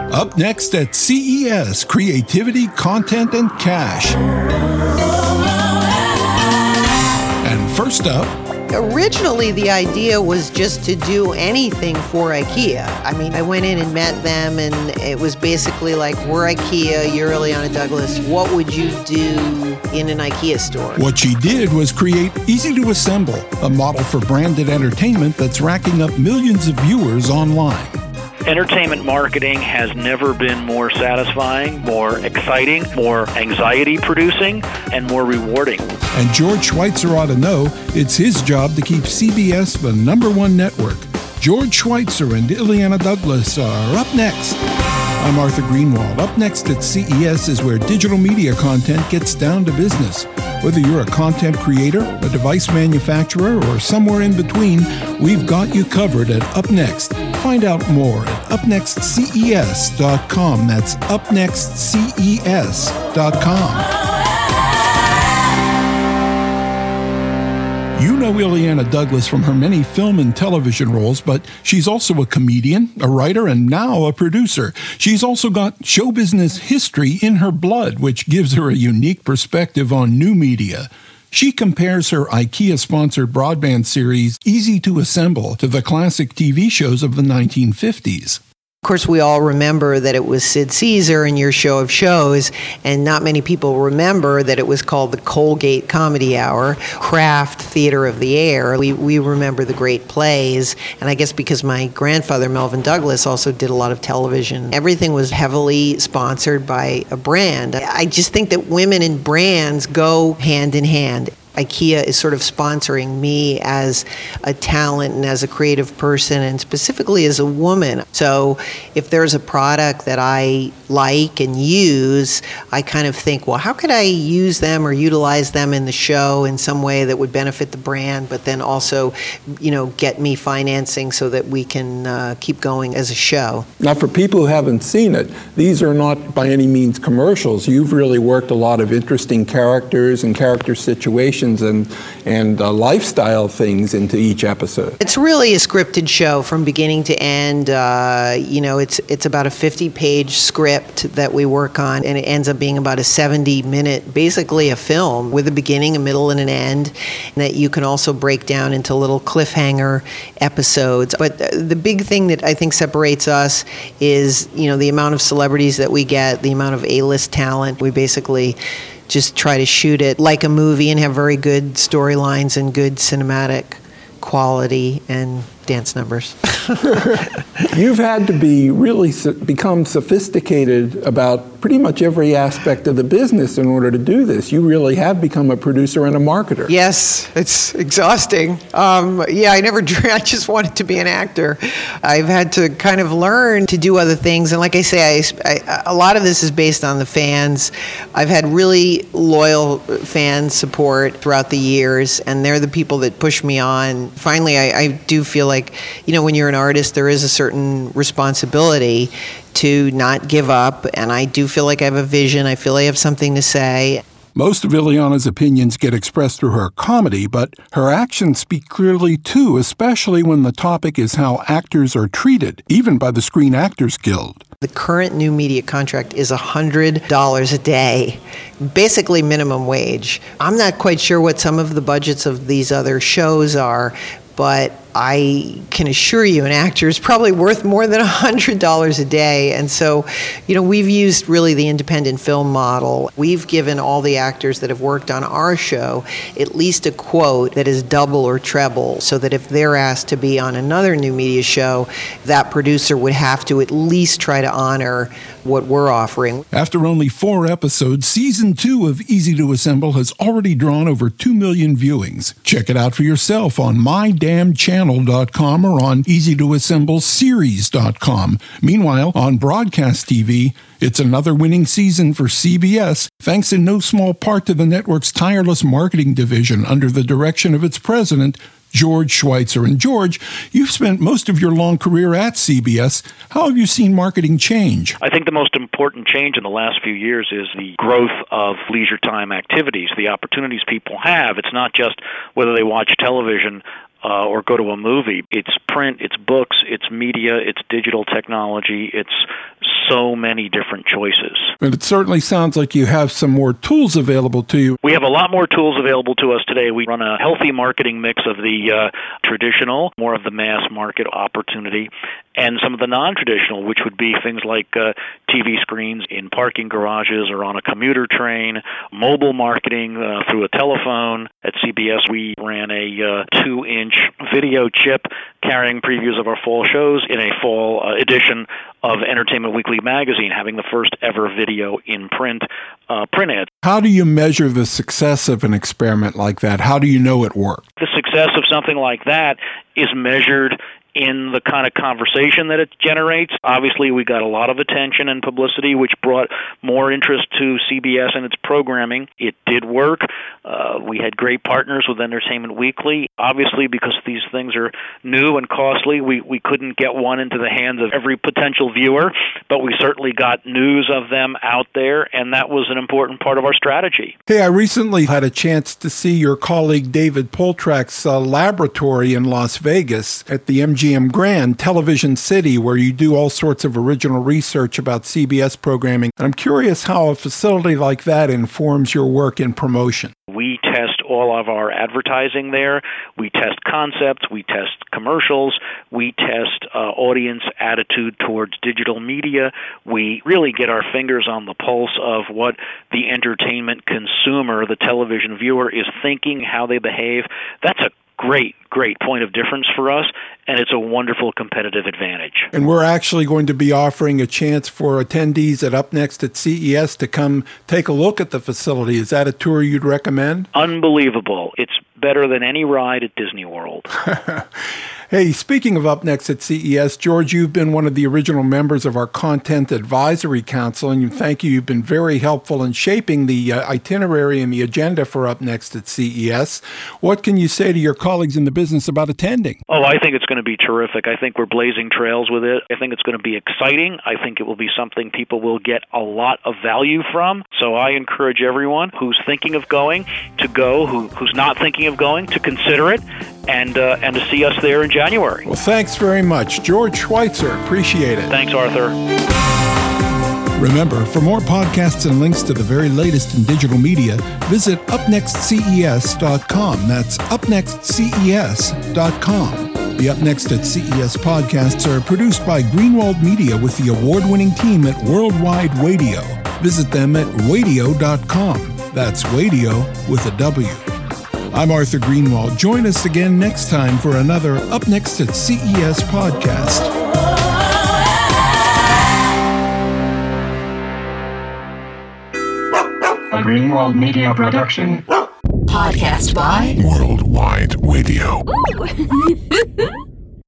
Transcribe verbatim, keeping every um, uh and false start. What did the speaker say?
Up next at C E S, Creativity, Content, and Cash. And first up, originally, the idea was just to do anything for IKEA. I mean, I went in and met them, and it was basically like, we're IKEA, you're Ileana Douglas. What would you do in an IKEA store? What she did was create Easy to Assemble, a model for branded entertainment that's racking up millions of viewers online. Entertainment marketing has never been more satisfying, more exciting, more anxiety-producing, and more rewarding. And George Schweitzer ought to know it's his job to keep C B S the number one network. George Schweitzer and Ileana Douglas are up next. I'm Arthur Greenwald. Up next at C E S is where digital media content gets down to business. Whether you're a content creator, a device manufacturer, or somewhere in between, we've got you covered at Up Next. Find out more at up next C E S dot com. That's up next C E S dot com. You know Ileana Douglas from her many film and television roles, but she's also a comedian, a writer, and now a producer. She's also got show business history in her blood, which gives her a unique perspective on new media. She compares her IKEA-sponsored broadband series Easy to Assemble to the classic T V shows of the nineteen fifties. Of course, we all remember that it was Sid Caesar in Your Show of Shows, and not many people remember that it was called the Colgate Comedy Hour, Kraft Theater of the Air. We we remember the great plays, and I guess because my grandfather, Melvin Douglas, also did a lot of television. Everything was heavily sponsored by a brand. I just think that women and brands go hand in hand. IKEA is sort of sponsoring me as a talent and as a creative person, and specifically as a woman. So if there's a product that I like and use, I kind of think, well, how could I use them or utilize them in the show in some way that would benefit the brand, but then also, you know, get me financing so that we can uh, keep going as a show. Now, for people who haven't seen it, these are not by any means commercials. You've really worked a lot of interesting characters and character situations and and uh, lifestyle things into each episode. It's really a scripted show from beginning to end. Uh, you know, it's it's about a fifty-page script that we work on, and it ends up being about a seventy-minute, basically a film with a beginning, a middle, and an end, and that you can also break down into little cliffhanger episodes. But the big thing that I think separates us is, you know, the amount of celebrities that we get, the amount of A-list talent. We basically just try to shoot it like a movie and have very good storylines and good cinematic quality and dance numbers. You've had to be really so- become sophisticated about pretty much every aspect of the business in order to do this. You really have become a producer and a marketer. Yes, it's exhausting. Um, yeah, I never dreamed, I just wanted to be an actor. I've had to kind of learn to do other things. And like I say, I, I, a lot of this is based on the fans. I've had really loyal fan support throughout the years, and they're the people that push me on. Finally, I, I do feel like, you know, when you're an artist, there is a certain responsibility to not give up, and I do feel like I have a vision. I feel I have something to say. Most of Ileana's opinions get expressed through her comedy, but her actions speak clearly too, especially when the topic is how actors are treated, even by the Screen Actors Guild. The current new media contract is one hundred dollars a day, basically minimum wage. I'm not quite sure what some of the budgets of these other shows are, but I can assure you an actor is probably worth more than one hundred dollars a day. And so, you know, we've used really the independent film model. We've given all the actors that have worked on our show at least a quote that is double or treble, so that if they're asked to be on another new media show, that producer would have to at least try to honor what we're offering. After only four episodes, season two of Easy to Assemble has already drawn over two million viewings. Check it out for yourself on my damn channel dot com or on easy to assemble series dot com. Meanwhile, on broadcast T V, it's another winning season for C B S, thanks in no small part to the network's tireless marketing division under the direction of its president, George Schweitzer. And George, you've spent most of your long career at C B S. How have you seen marketing change? I think the most important change in the last few years is the growth of leisure time activities, the opportunities people have. It's not just whether they watch television Uh, or go to a movie. It's print, it's books, it's media, it's digital technology, it's so many different choices. And it certainly sounds like you have some more tools available to you. We have a lot more tools available to us today. We run a healthy marketing mix of the uh, traditional, more of the mass market opportunity, and some of the non-traditional, which would be things like uh, T V screens in parking garages or on a commuter train, mobile marketing uh, through a telephone. At C B S, we ran a uh, two-inch video chip carrying previews of our fall shows in a fall uh, edition of Entertainment Weekly magazine, having the first ever video in print uh, print ads. How do you measure the success of an experiment like that? How do you know it worked? The success of something like that is measured in the kind of conversation that it generates. Obviously, we got a lot of attention and publicity, which brought more interest to C B S and its programming. It did work. Uh, we had great partners with Entertainment Weekly. Obviously, because these things are new and costly, we, we couldn't get one into the hands of every potential viewer, but we certainly got news of them out there, and that was an important part of our strategy. Hey, I recently had a chance to see your colleague David Poltrak's uh, laboratory in Las Vegas at the M G M Grand, Television City, where you do all sorts of original research about C B S programming. And I'm curious how a facility like that informs your work in promotion. We test all of our advertising there. We test concepts. We test commercials. We test uh, audience attitude towards digital media. We really get our fingers on the pulse of what the entertainment consumer, the television viewer, is thinking, how they behave. That's a great, great point of difference for us, and it's a wonderful competitive advantage. And we're actually going to be offering a chance for attendees at Up Next at C E S to come take a look at the facility. Is that a tour you'd recommend? Unbelievable. It's better than any ride at Disney World. Hey, speaking of Up Next at C E S, George, you've been one of the original members of our Content Advisory Council, and thank you. You've been very helpful in shaping the uh, itinerary and the agenda for Up Next at C E S. What can you say to your colleagues in the business about attending? Oh, I think it's going to be terrific. I think we're blazing trails with it. I think it's going to be exciting. I think it will be something people will get a lot of value from. So I encourage everyone who's thinking of going to go, who, who's not thinking of going to consider it, and uh, and to see us there in January. Well, thanks very much. George Schweitzer, appreciate it. Thanks, Arthur. Remember, for more podcasts and links to the very latest in digital media, visit up next C E S dot com. That's up next C E S dot com. The Up Next at C E S podcasts are produced by Greenwald Media with the award-winning team at Worldwide Wadio. Visit them at wadio dot com. That's Wadio with a W. I'm Arthur Greenwald. Join us again next time for another Up Next at C E S podcast. A Greenwald Media Production. Podcast by Worldwide Wadio.